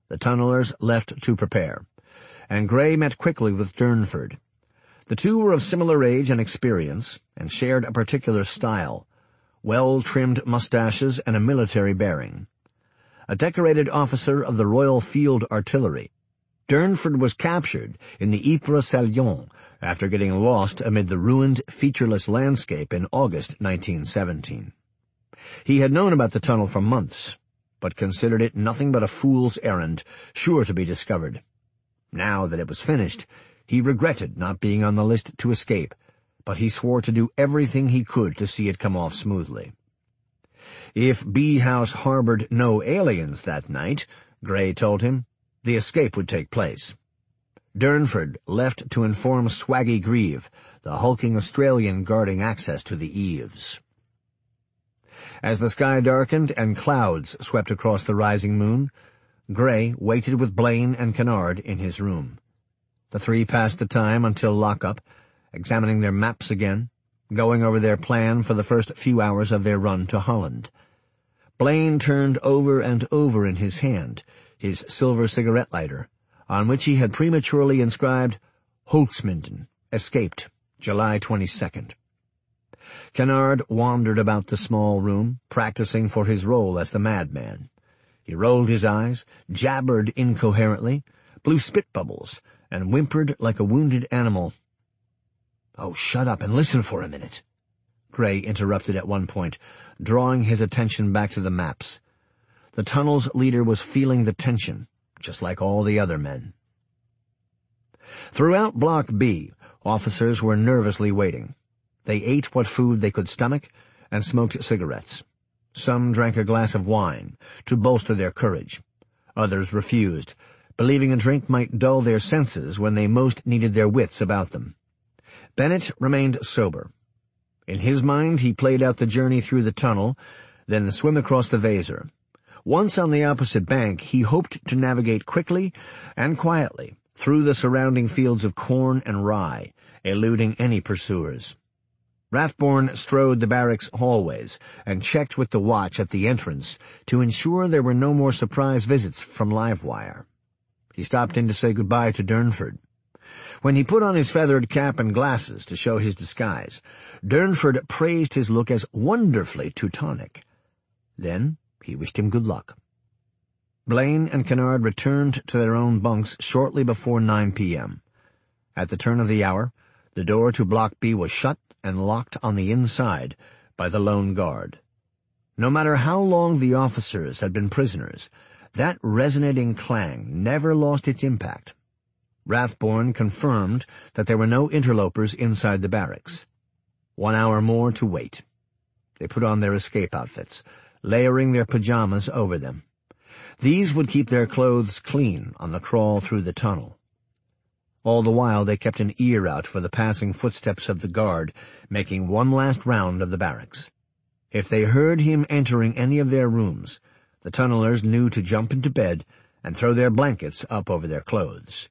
The tunnelers left to prepare, and Gray met quickly with Durnford. The two were of similar age and experience, and shared a particular style, well-trimmed mustaches and a military bearing. A decorated officer of the Royal Field Artillery, Durnford was captured in the Ypres Salient after getting lost amid the ruined, featureless landscape in August nineteen seventeen. He had known about the tunnel for months, but considered it nothing but a fool's errand, sure to be discovered. Now that it was finished, he regretted not being on the list to escape, but he swore to do everything he could to see it come off smoothly. If B House harbored no aliens that night, Gray told him, the escape would take place. Durnford left to inform Swaggy Grieve, the hulking Australian guarding access to the eaves. As the sky darkened and clouds swept across the rising moon, Gray waited with Blaine and Kennard in his room. The three passed the time until lockup, examining their maps again, going over their plan for the first few hours of their run to Holland. Blaine turned over and over in his hand his silver cigarette lighter, on which he had prematurely inscribed, Holzminden, escaped, July twenty-second. Kennard wandered about the small room, practicing for his role as the madman. He rolled his eyes, jabbered incoherently, blew spit bubbles, and whimpered like a wounded animal. "Oh, shut up and listen for a minute," Gray interrupted at one point, drawing his attention back to the maps. The tunnel's leader was feeling the tension, just like all the other men. Throughout Block B, officers were nervously waiting. They ate what food they could stomach and smoked cigarettes. Some drank a glass of wine to bolster their courage. Others refused, believing a drink might dull their senses when they most needed their wits about them. Bennett remained sober. In his mind, he played out the journey through the tunnel, then the swim across the Weser. Once on the opposite bank, he hoped to navigate quickly and quietly through the surrounding fields of corn and rye, eluding any pursuers. Rathborne strode the barracks hallways and checked with the watch at the entrance to ensure there were no more surprise visits from Livewire. He stopped in to say goodbye to Durnford. When he put on his feathered cap and glasses to show his disguise, Durnford praised his look as wonderfully Teutonic. Then he wished him good luck. Blaine and Kennard returned to their own bunks shortly before nine p.m. At the turn of the hour, the door to Block B was shut and locked on the inside by the lone guard. No matter how long the officers had been prisoners, that resonating clang never lost its impact. Rathborne confirmed that there were no interlopers inside the barracks. One hour more to wait. They put on their escape outfits, layering their pajamas over them. These would keep their clothes clean on the crawl through the tunnel. All the while they kept an ear out for the passing footsteps of the guard, making one last round of the barracks. If they heard him entering any of their rooms, the tunnelers knew to jump into bed and throw their blankets up over their clothes.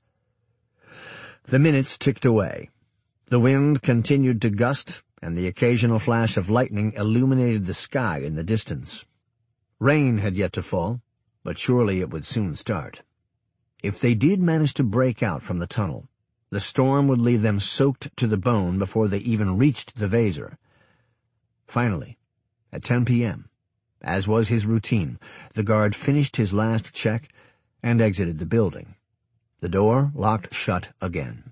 The minutes ticked away. The wind continued to gust, and the occasional flash of lightning illuminated the sky in the distance. Rain had yet to fall, but surely it would soon start. If they did manage to break out from the tunnel, the storm would leave them soaked to the bone before they even reached the Weser. Finally, at ten p.m., as was his routine, the guard finished his last check and exited the building. The door locked shut again.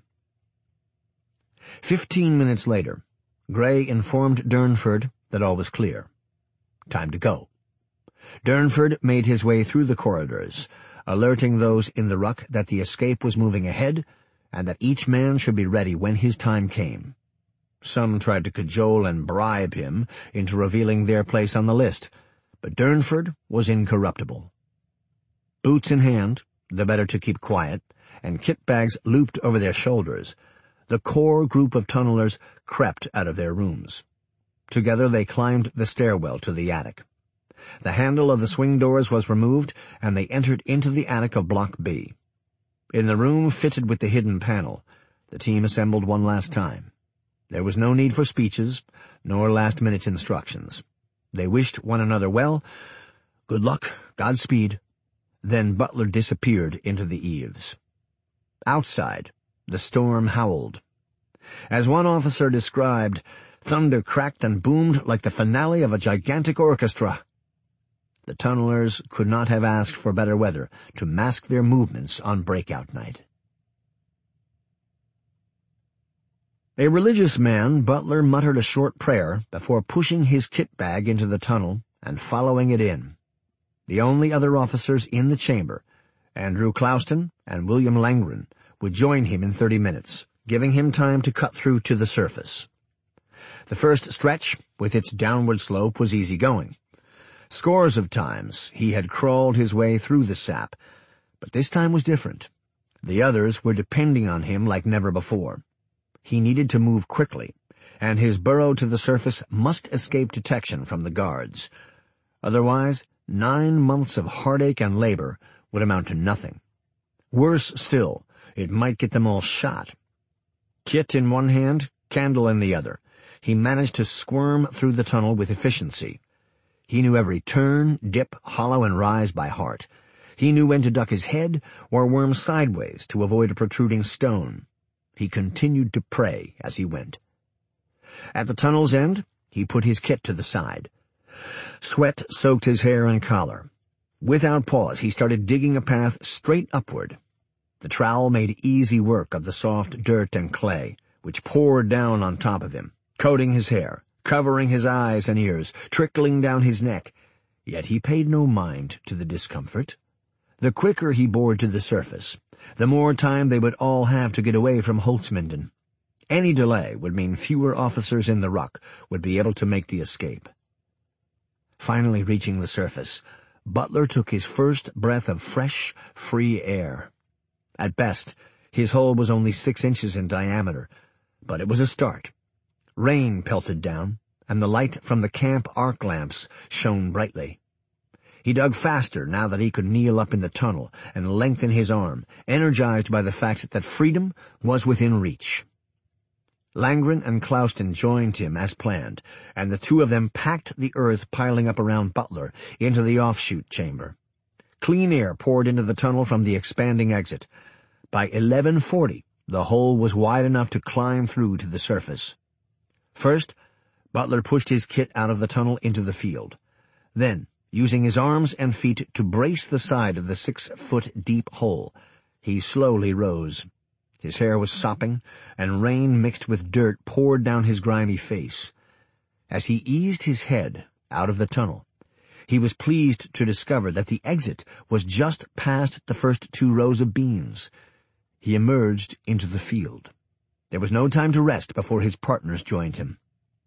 Fifteen minutes later, Gray informed Durnford that all was clear. Time to go. Durnford made his way through the corridors, alerting those in the ruck that the escape was moving ahead and that each man should be ready when his time came. Some tried to cajole and bribe him into revealing their place on the list, but Durnford was incorruptible. Boots in hand, the better to keep quiet, and kit bags looped over their shoulders, the core group of tunnelers crept out of their rooms. Together they climbed the stairwell to the attic. The handle of the swing doors was removed, and they entered into the attic of Block B. In the room fitted with the hidden panel, the team assembled one last time. There was no need for speeches, nor last-minute instructions. They wished one another well, good luck, Godspeed. Then Butler disappeared into the eaves. Outside, the storm howled. As one officer described, thunder cracked and boomed like the finale of a gigantic orchestra. The tunnelers could not have asked for better weather to mask their movements on breakout night. A religious man, Butler muttered a short prayer before pushing his kit bag into the tunnel and following it in. The only other officers in the chamber, Andrew Clouston and William Langren, would join him in thirty minutes, giving him time to cut through to the surface. The first stretch, with its downward slope, was easy going. Scores of times he had crawled his way through the sap, but this time was different. The others were depending on him like never before. He needed to move quickly, and his burrow to the surface must escape detection from the guards. Otherwise, nine months of heartache and labor would amount to nothing. Worse still, it might get them all shot. Kit in one hand, candle in the other, he managed to squirm through the tunnel with efficiency. He knew every turn, dip, hollow, and rise by heart. He knew when to duck his head or worm sideways to avoid a protruding stone. He continued to pray as he went. At the tunnel's end, he put his kit to the side. Sweat soaked his hair and collar. Without pause, he started digging a path straight upward. The trowel made easy work of the soft dirt and clay, which poured down on top of him, coating his hair, covering his eyes and ears, trickling down his neck. Yet he paid no mind to the discomfort. The quicker he bored to the surface, the more time they would all have to get away from Holzminden. Any delay would mean fewer officers in the ruck would be able to make the escape. Finally reaching the surface, Butler took his first breath of fresh, free air. At best, his hole was only six inches in diameter, but it was a start. Rain pelted down, and the light from the camp arc lamps shone brightly. He dug faster now that he could kneel up in the tunnel and lengthen his arm, energized by the fact that freedom was within reach. Langren and Clouston joined him as planned, and the two of them packed the earth piling up around Butler into the offshoot chamber. Clean air poured into the tunnel from the expanding exit. By eleven forty, the hole was wide enough to climb through to the surface. First, Butler pushed his kit out of the tunnel into the field. Then, using his arms and feet to brace the side of the six-foot-deep hole, he slowly rose. His hair was sopping, and rain mixed with dirt poured down his grimy face. As he eased his head out of the tunnel, he was pleased to discover that the exit was just past the first two rows of beams. He emerged into the field. There was no time to rest before his partners joined him.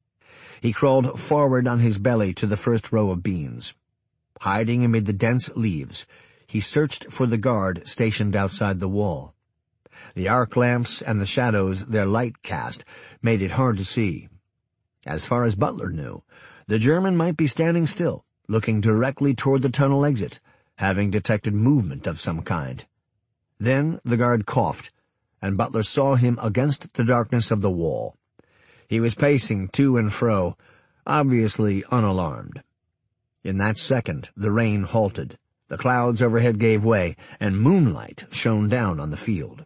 He crawled forward on his belly to the first row of beans. Hiding amid the dense leaves, he searched for the guard stationed outside the wall. The arc lamps and the shadows their light cast made it hard to see. As far as Butler knew, the German might be standing still, looking directly toward the tunnel exit, having detected movement of some kind. Then the guard coughed, and Butler saw him against the darkness of the wall. He was pacing to and fro, obviously unalarmed. In that second, the rain halted, the clouds overhead gave way, and moonlight shone down on the field.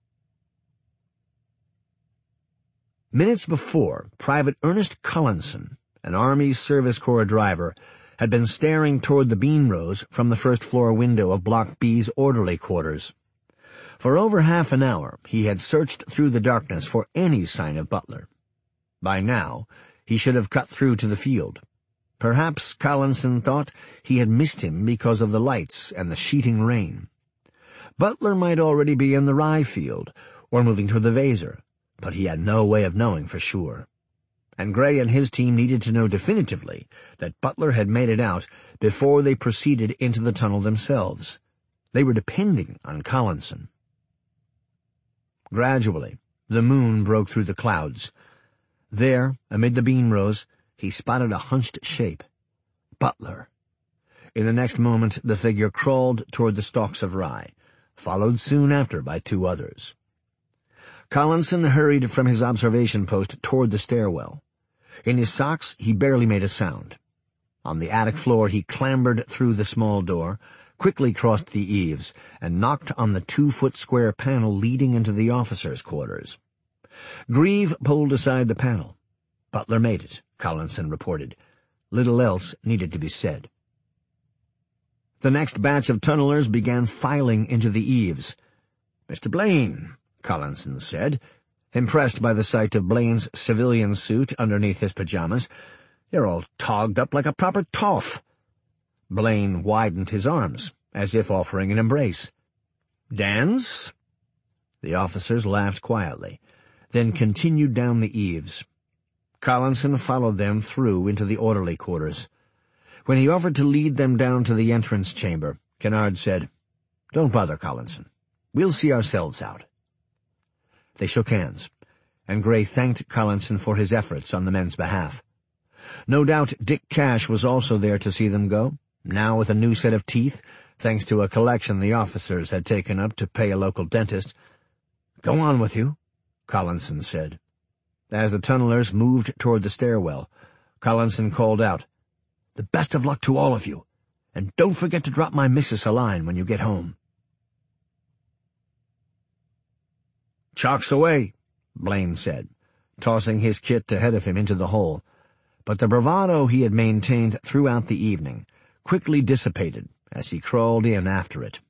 Minutes before, Private Ernest Collinson, an Army Service Corps driver, had been staring toward the bean rows from the first-floor window of Block B's orderly quarters. For over half an hour he had searched through the darkness for any sign of Butler. By now, he should have cut through to the field. Perhaps Collinson thought he had missed him because of the lights and the sheeting rain. Butler might already be in the rye field, or moving toward the Weser, but he had no way of knowing for sure. And Gray and his team needed to know definitively that Butler had made it out before they proceeded into the tunnel themselves. They were depending on Collinson. Gradually, the moon broke through the clouds. There, amid the bean rows, he spotted a hunched shape. Butler. In the next moment, the figure crawled toward the stalks of rye, followed soon after by two others. Collinson hurried from his observation post toward the stairwell. In his socks, he barely made a sound. On the attic floor, he clambered through the small door, quickly crossed the eaves and knocked on the two-foot square panel leading into the officers' quarters. Grieve pulled aside the panel. Butler made it, Collinson reported. Little else needed to be said. The next batch of tunnelers began filing into the eaves. "Mister Blaine," Collinson said, impressed by the sight of Blaine's civilian suit underneath his pajamas, "you're all togged up like a proper toff." Blaine widened his arms, as if offering an embrace. "Dance?" The officers laughed quietly, then continued down the eaves. Collinson followed them through into the orderly quarters. When he offered to lead them down to the entrance chamber, Kennard said, "Don't bother, Collinson. We'll see ourselves out." They shook hands, and Gray thanked Collinson for his efforts on the men's behalf. No doubt Dick Cash was also there to see them go, now with a new set of teeth, thanks to a collection the officers had taken up to pay a local dentist. "Go on with you," Collinson said. As the tunnelers moved toward the stairwell, Collinson called out, "The best of luck to all of you, and don't forget to drop my missus a line when you get home." "Chalk's away," Blaine said, tossing his kit ahead of him into the hole, but the bravado he had maintained throughout the evening quickly dissipated as he crawled in after it.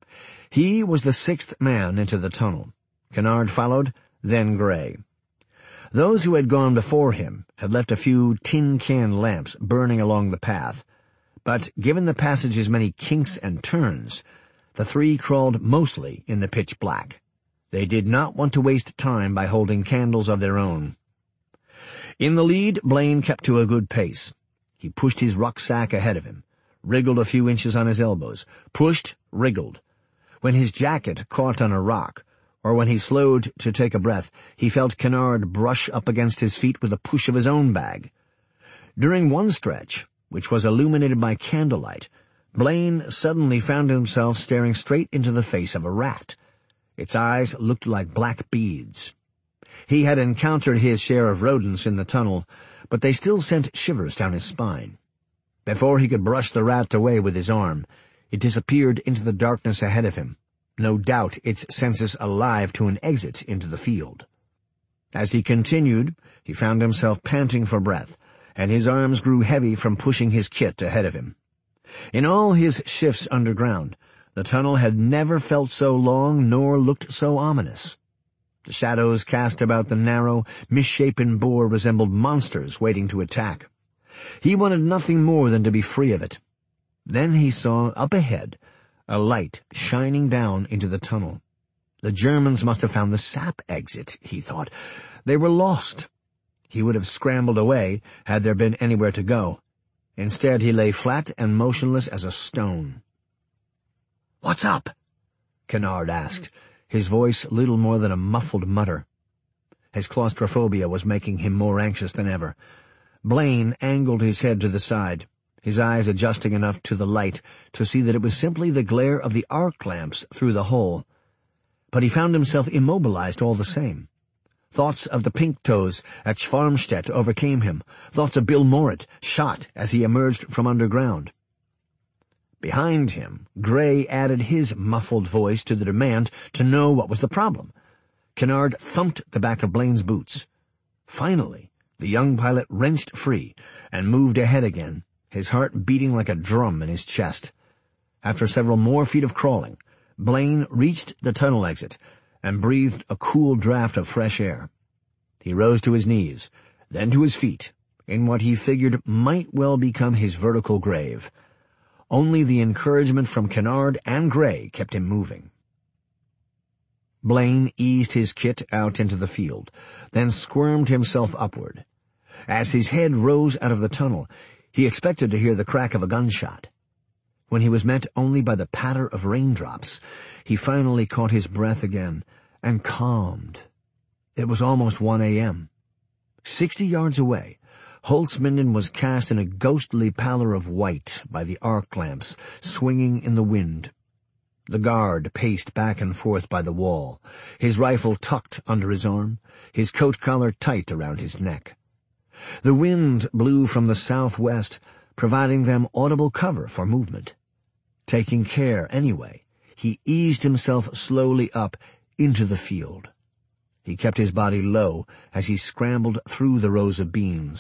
He was the sixth man into the tunnel. Kennard followed, then Gray. Those who had gone before him had left a few tin-can lamps burning along the path, but given the passage's many kinks and turns, the three crawled mostly in the pitch black. They did not want to waste time by holding candles of their own. In the lead, Blaine kept to a good pace. He pushed his rucksack ahead of him, wriggled a few inches on his elbows, pushed, wriggled. When his jacket caught on a rock, or when he slowed to take a breath, he felt Kennard brush up against his feet with a push of his own bag. During one stretch, which was illuminated by candlelight, Blaine suddenly found himself staring straight into the face of a rat. Its eyes looked like black beads. He had encountered his share of rodents in the tunnel, but they still sent shivers down his spine. Before he could brush the rat away with his arm, it disappeared into the darkness ahead of him, no doubt its senses alive to an exit into the field. As he continued, he found himself panting for breath, and his arms grew heavy from pushing his kit ahead of him. In all his shifts underground, the tunnel had never felt so long nor looked so ominous. The shadows cast about the narrow, misshapen bore resembled monsters waiting to attack. He wanted nothing more than to be free of it. Then he saw, up ahead, a light shining down into the tunnel. The Germans must have found the sap exit, he thought. They were lost. He would have scrambled away had there been anywhere to go. Instead, he lay flat and motionless as a stone. "What's up?" Kennard asked, his voice little more than a muffled mutter. His claustrophobia was making him more anxious than ever. Blaine angled his head to the side, his eyes adjusting enough to the light to see that it was simply the glare of the arc lamps through the hole. But he found himself immobilized all the same. Thoughts of the pink toes at Schwarmstedt overcame him, thoughts of Bill Morritt, shot as he emerged from underground. Behind him, Gray added his muffled voice to the demand to know what was the problem. Kennard thumped the back of Blaine's boots. Finally, the young pilot wrenched free and moved ahead again, his heart beating like a drum in his chest. After several more feet of crawling, Blaine reached the tunnel exit and breathed a cool draft of fresh air. He rose to his knees, then to his feet, in what he figured might well become his vertical grave. Only the encouragement from Kennard and Gray kept him moving. Blaine eased his kit out into the field, then squirmed himself upward. As his head rose out of the tunnel, he expected to hear the crack of a gunshot. When he was met only by the patter of raindrops, he finally caught his breath again and calmed. It was almost one a.m. Sixty yards away, Holzminden was cast in a ghostly pallor of white by the arc lamps swinging in the wind. The guard paced back and forth by the wall, his rifle tucked under his arm, his coat collar tight around his neck. The wind blew from the southwest, providing them audible cover for movement. Taking care anyway, he eased himself slowly up into the field. He kept his body low as he scrambled through the rows of beans.